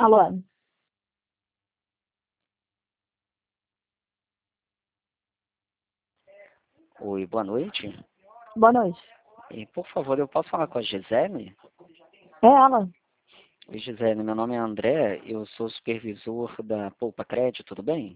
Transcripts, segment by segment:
Alô, Oi, boa noite. boa noite. E, por favor, eu posso falar com a Gisele? É ela? Oi, Gisele, meu nome é André, eu sou supervisor da Poupa Crédito, tudo bem?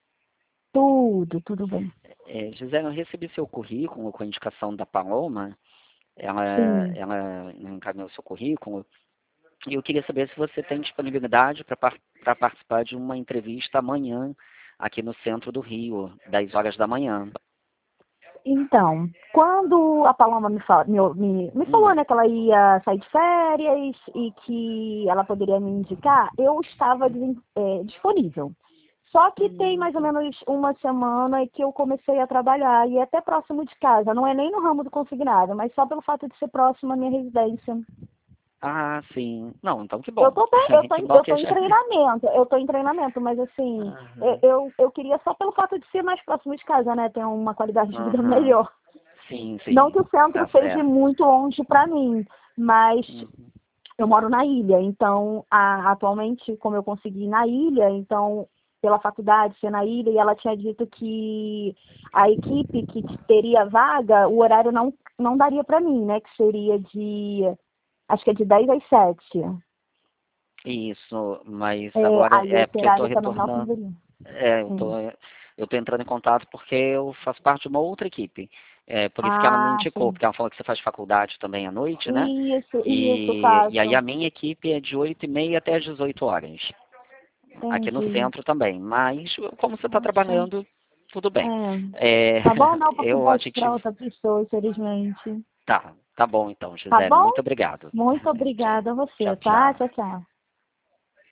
Tudo bem. Gisele, eu recebi seu currículo com a indicação da Paloma, ela, Sim. ela encaminhou seu currículo, e eu queria saber se você tem disponibilidade para participar de uma entrevista amanhã, aqui no centro do Rio, 10 horas da manhã. Então, quando a Paloma me falou, Hum, né, que ela ia sair de férias e que ela poderia me indicar, eu estava disponível. Só que tem mais ou menos uma semana que eu comecei a trabalhar e é até próximo de casa. Não é nem no ramo do consignado, mas só pelo fato de ser próximo à minha residência. ah, sim. Não, então que Eu bom. tô bem, eu tô, Que em- bom eu que tô em já... treinamento, mas assim, Aham, eu queria só pelo fato de ser mais próximo de casa, né? Ter uma qualidade de vida aham. melhor. Sim, Não sim, que o centro tá seja certo. muito longe para mim, mas Uhum. eu moro na ilha, então atualmente, como eu consegui ir na ilha, então pela faculdade ser na ilha, e ela tinha dito que a equipe que teria vaga, o horário não daria para mim, né? Que seria acho que é de 10 às 7. Isso, mas agora Aí é esse porque eu tô horário também não retornando. poderia. É, Sim. eu tô entrando em contato porque eu faço parte de uma outra equipe. É, por isso que ela me Ah, indicou, sim. porque ela falou que você faz faculdade também à noite, né? Isso, E aí faço. a minha equipe é de 8h30 até às 18 horas. Aqui no Entendi. centro também. Mas como você está Poxa. trabalhando, tudo bem. É. É, Tá bom, não, porque eu a posto para gente. outra pessoa, infelizmente. Tá bom então, Tá Gisele. bom? Muito obrigado. Muito Tchau, obrigada a você, tchau. tá? Tchau. Tchau, tchau.